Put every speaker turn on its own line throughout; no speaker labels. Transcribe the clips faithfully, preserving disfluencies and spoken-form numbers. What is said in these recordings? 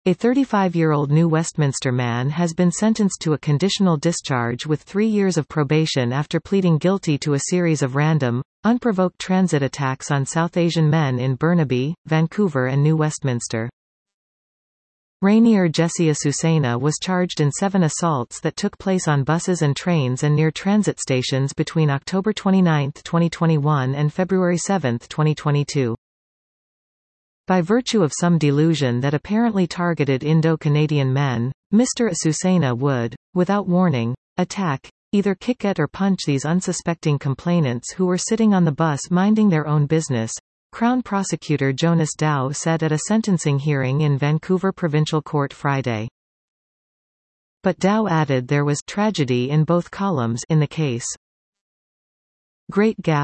A thirty-five-year-old New Westminster man has been sentenced to a conditional discharge with three years of probation after pleading guilty to a series of random, unprovoked transit attacks on South Asian men in Burnaby, Vancouver and New Westminster. Rainier Jesse Asusena was charged in seven assaults that took place on buses and trains and near transit stations between October twenty-ninth, twenty twenty-one and February seventh, twenty twenty-two. By virtue of some delusion that apparently targeted Indo-Canadian men, Mister Asusena would, without warning, attack, either kick at or punch these unsuspecting complainants who were sitting on the bus minding their own business, Crown Prosecutor Jonas Dow said at a sentencing hearing in Vancouver Provincial Court Friday. But Dow added there was tragedy in both columns in the case. Great gap.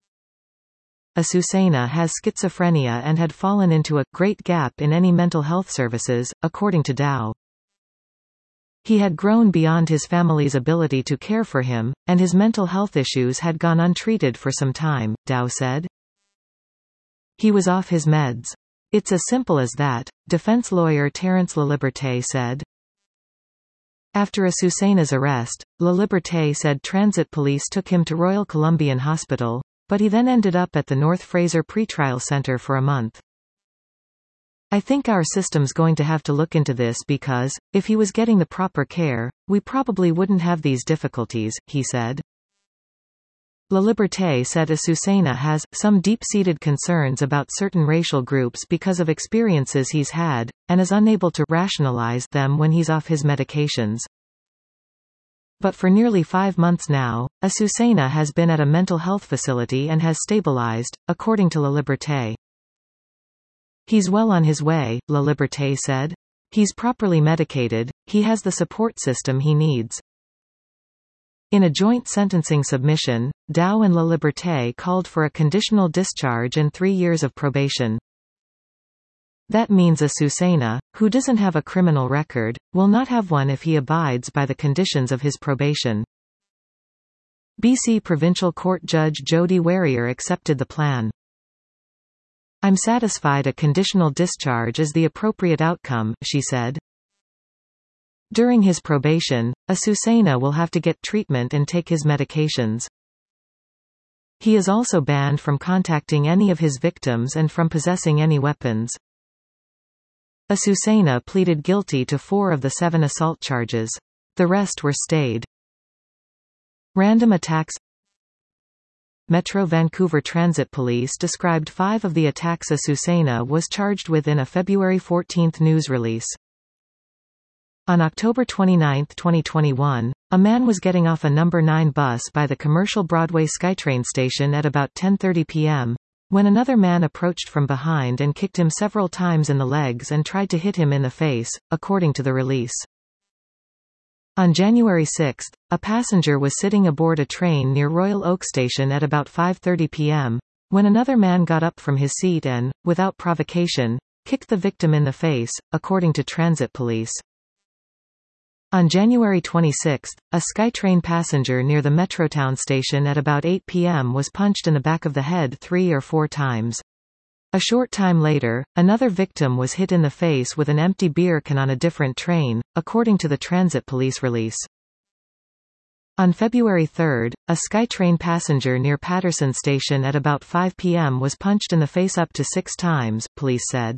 Asusena has schizophrenia and had fallen into a great gap in any mental health services, according to Dow. He had grown beyond his family's ability to care for him, and his mental health issues had gone untreated for some time, Dow said. He was off his meds. It's as simple as that, defense lawyer Terence Laliberté said. After Asusena's arrest, Laliberté said transit police took him to Royal Columbian Hospital, but he then ended up at the North Fraser Pretrial Center for a month. I think our system's going to have to look into this because, if he was getting the proper care, we probably wouldn't have these difficulties, he said. Laliberté said Asusena has some deep-seated concerns about certain racial groups because of experiences he's had, and is unable to rationalize them when he's off his medications. But for nearly five months now, Asusena has been at a mental health facility and has stabilized, according to Laliberté. He's well on his way, Laliberté said. He's properly medicated, he has the support system he needs. In a joint sentencing submission, Dow and Laliberté called for a conditional discharge and three years of probation. That means Asusena, who doesn't have a criminal record, will not have one if he abides by the conditions of his probation. B C Provincial Court Judge Jody Warrior accepted the plan. I'm satisfied a conditional discharge is the appropriate outcome, she said. During his probation, Asusena will have to get treatment and take his medications. He is also banned from contacting any of his victims and from possessing any weapons. Asusena pleaded guilty to four of the seven assault charges. The rest were stayed. Random attacks. Metro Vancouver Transit Police described five of the attacks Asusena was charged with in a February fourteenth news release. On October twenty-ninth, twenty twenty-one, a man was getting off a number nine bus by the commercial Broadway SkyTrain station at about ten thirty p m when another man approached from behind and kicked him several times in the legs and tried to hit him in the face, according to the release. On January sixth, a passenger was sitting aboard a train near Royal Oak Station at about five thirty p m when another man got up from his seat and, without provocation, kicked the victim in the face, according to transit police. On January twenty-sixth, a SkyTrain passenger near the Metrotown station at about eight p m was punched in the back of the head three or four times. A short time later, another victim was hit in the face with an empty beer can on a different train, according to the transit police release. On February third, a SkyTrain passenger near Patterson station at about five p m was punched in the face up to six times, police said.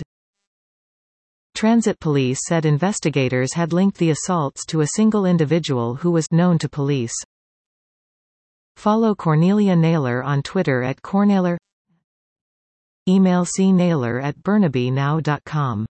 Transit police said investigators had linked the assaults to a single individual who was known to police. Follow Cornelia Naylor on Twitter at Cornaylor. Email c naylor at burnaby now dot com.